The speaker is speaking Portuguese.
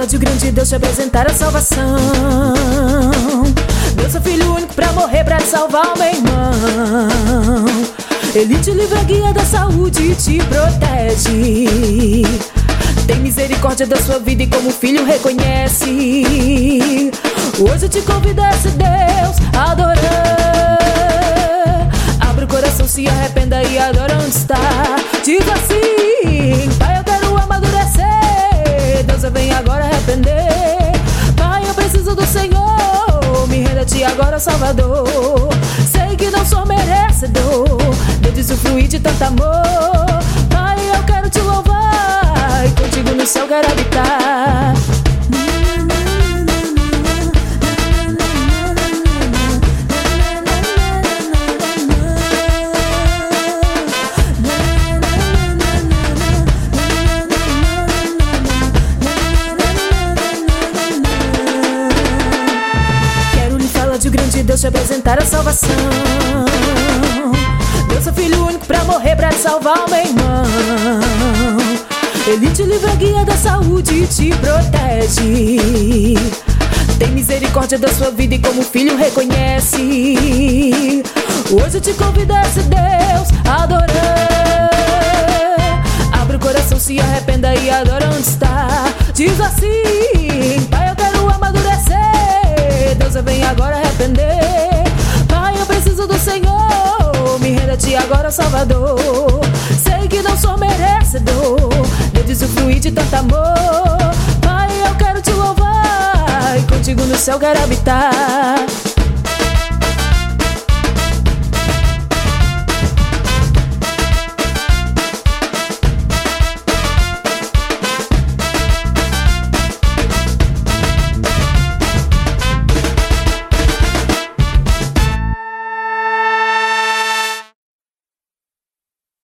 fala de o grande Deus te apresentar a salvação. Deu seu filho único pra morrer, pra te salvar, meu irmão. Ele te livra, guia da saúde e te protege. Tem misericórdia da sua vida e como filho reconhece. Hoje eu te convido a esse Deus adorar. Abre o coração, se arrependa e adora onde está. Diz assim: Pai, eu quero amadurecer. Deus, eu venho agora arrepender. Pai, eu preciso do Senhor. Me renda a ti agora, Salvador. Sei que não sou merecedor de usufruir de tanto amor. Pai, eu quero te louvar e contigo no céu quero habitar. Quero lhe falar de o grande Deus te apresentar a salvação. Deu seu filho único pra morrer, pra te salvar, meu irmão. Ele te livra, guia da saúde e te protege. Tem misericórdia da sua vida e como filho reconhece. Hoje eu te convido a esse Deus adorar. Abre o coração, se arrependa e adora onde está. Diz assim: Pai, eu quero amadurecer. Deus, eu venho agora arrepender. Pai, eu preciso do Senhor. Me renda a ti agora, Salvador. Sei que não sou merecedor de usufruir de tanto amor. Pai, eu quero te louvar e contigo no céu quero habitar.